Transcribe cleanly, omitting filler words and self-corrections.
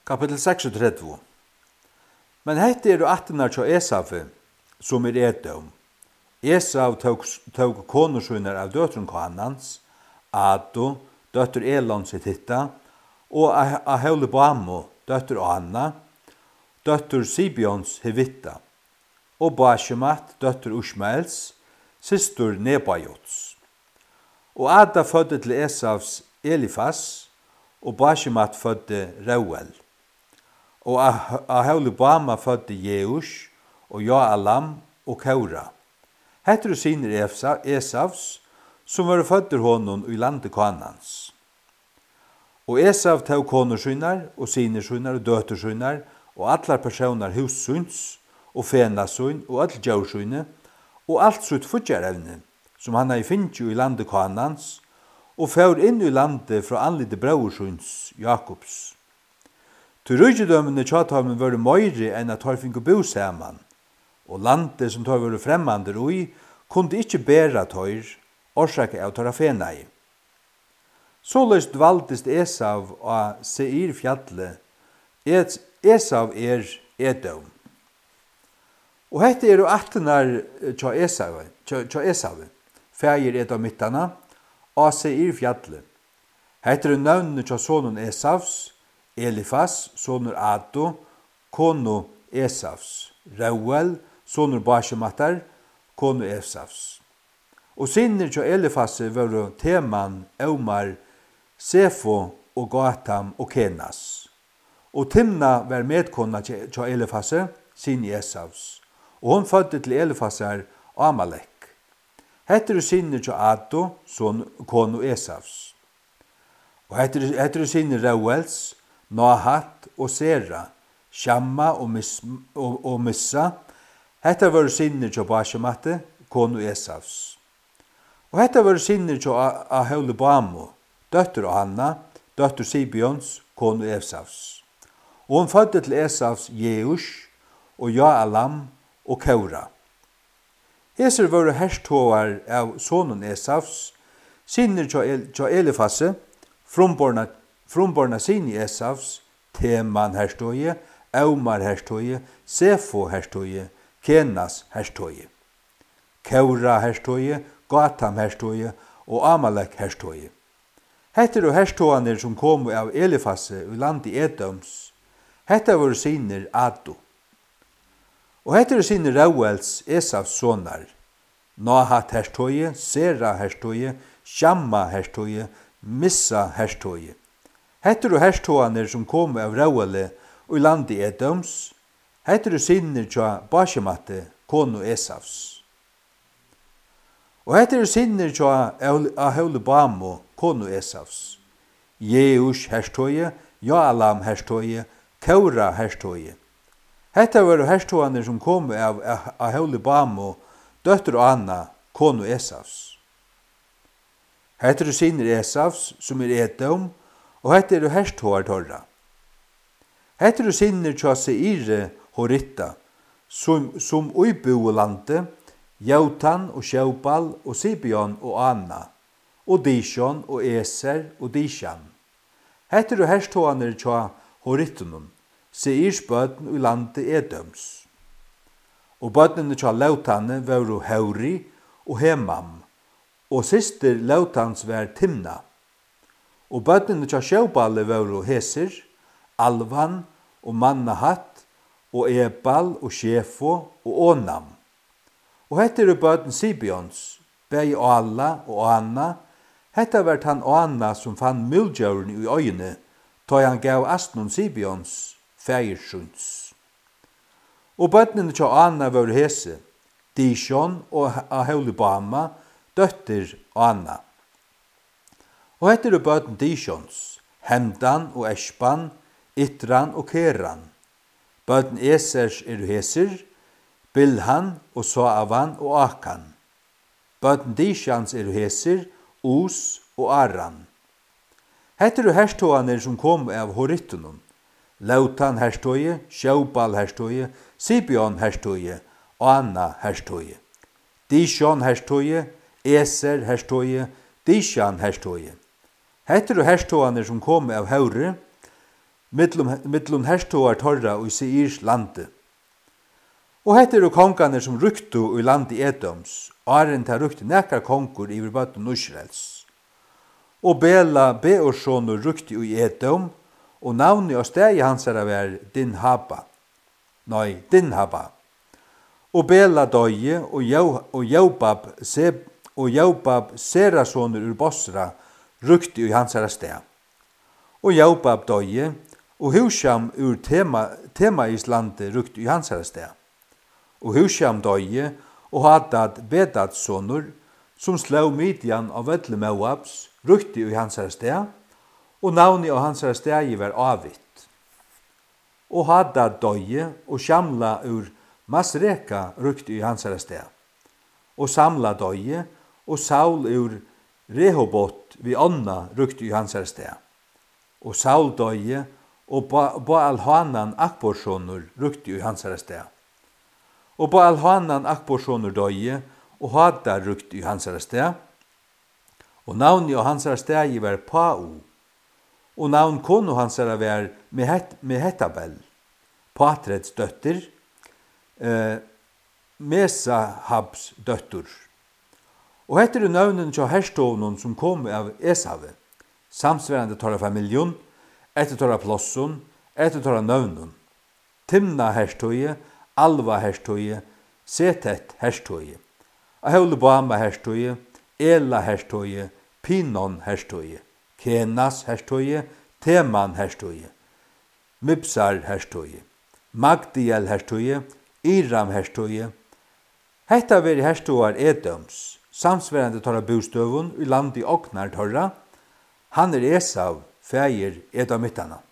Kapitel 36. Men hette er 18 til Esafe, som Edom. Esav tog konusunar av døtren Kanans, Ado, døtter Elon sitt hitta, og Aholibamo, døtter Anna, døtter Sibions Hevitta, og Bashemat, døtter Ushmaels, systur Nebajots. Og Ada fødde til Esavs Elifas, og Bashemat fødde Reuel. Og Aholibama fødde Jeush, og Joalam og Kaura. Hette siner Esavs, som var fødder honom i landet Kanans. Og Esav tog konersynar, og sinersynar, og døtersynar, og allar personar hussyns, og fenasyn, og all djausyne, og alt sutt futjarevne, som han har finnet i landet Kanans, og fyrir inn i landet fra anlite brausyns Jakobs. Til rydgjødømmene tjatamen var møyre enn at tar finko bo saman, og landet som tar var fremmande ui, kunde ikkje bæra tøyr, orsake av tøra fenai. Såleis dvaltist Esav av Seir fjallet, Esav Edom. Og hette er 18 tja Esav, fægir Edomittana, av Seir fjallet. Hette er navnet tja sonen Esavs, Elifas, sonur Ado, konu Esavs, Reuel, sonur Bashematar, konu Esavs. Og sinner til Elifas var Teman, Eumar, Sefo og Gatam og Kenas. Og Timna var medkona til Elifas, sin Esavs. Og hon fødde til Elifas Amalek. Hette sinner til Ado, konu Esavs. Og hette sinner Reuels, Nahat og Sera, Shamma og Missa. Hetta var sinner til Bashemate, konu Esavs. Og hetta var sinner til Aholibamo, døtter Anna, døtter Sibions, konu Esavs. Og hun fødde til Esavs Jeush, og Joalam og Kaura. Heser var herståar av sonen Esavs, sinner til Elifasse, frumborna sin Esavs, Teman herståje, Eumar herståje, Sefo herståje, Kenas herståje, Kaura herståje, Gatam herståje og Amalek herståje. Hette er herståaner som kom av Elifasse i landet Edoms. Hette var sinner Ado. Og hette er sinner Reuels Esavs sonar. Nahat herståje, Sera herståje, Shamma herståje, Missa herståje. Hette er herståaner som kom av Reuele i landet Edoms. Hette er sinner tja Bashemate, konu Esavs. Og hette er sinner tja Aholibamo, konu Esavs. Jeush herståje, Joalam herståje, Kaura herståje. Hette var herståaner som kom av Aholibamo, døtter Anna, konu Esavs. Hette er sinner Esavs, som Edom, og hette er herståar torra. Hette er sinner tja Seire Horitta, som uibo landet, Jautan og Sjaubal og Sibion og Anna, og Dishon og Eser og Dishan. Hette er herståaner tja Horittunum, Seirs bøtten i landet Edoms. Og bøttene tja Lautane var Hauri og Hemam, og syster Lautans var Timna. Og bøttene tja Sjaubal var Heser, Alvan og Mannahat, og Ebal og Shefo og Onam. Og hette er bøtten Sibions, bei Ala og Anna. Hette var han Anna som fann muldjauren i øyne, da han gav Astnon Sibions feirsunds. Og bøttene til Anna var hese, Dishon og Aholibama, døtter Anna. Og hette er bøtten Dishons, Hemdan og Eshban, Itran og Keran. Bøtten Esers heser, Bilhan og Soavan og Akan. Bøtten Dishans heser, Us og Aran. Hette er herståaner som kom av Horittunum. Lautan herståje, Sjaubal herståje, Sibion herståje, Anna herståje. Dishon herståje, Eser herståje, Dishan herståje. Hette er herståaner som kom av Haure, mittlum herstogar torra og i Seirs lande. Og hette er kongarnir som ryktu i landi Edoms, áren ta ryktu nekar kongur yvir bøtten Israels. Og Bela Beorsonur ryktu i Edom, og navni og stegi hansara var Dinhaba. Og Bela døye, og Jobab Serasonur ur Bosra ryktu i hansara steg. Og Jobab døye, og Husham ur Temais lande ryktu i hansara steg. Og Husham døye, og Hadad Bedads sonur, som slå Midian av Vedle Moabs, rykte i hansara steg, og navni av hansara stegi var Avit. Og Hadad døye, og Shamla ur Masreka rykte i hansara steg. Og Samla døye, og Saul ur Rehobot vi Onna rykte i hansara steg. Og Saul døye, og Baal-Hanan Akborsonur rykte i hansara steg. Og Baal-Hanan Akborsonur døye, og Hadar rykte i hansara steg. Og navni av hansara stegi var Pau. Og navn konu hansara var Mehetabel, Patrets døtter, Mesahabs døtter. Og hette er navnen til herstovnen som kom av Esave, samsverande torra familjon, etter torra plosson, etter torra navnen. Timna herstoje, Alva herstoje, Setet herstoje, Aholibama herstoje, Ela herstoje, Pinon herstoje, Kenas herstoje, Teman herstoje, Mibsar herstoje, Magdiel herstoje, Iram herstoje. Hetta veri herstogar Edoms, samsverande torra bostøvun i landi Ognar torra. Han Esau, feir Edomittana.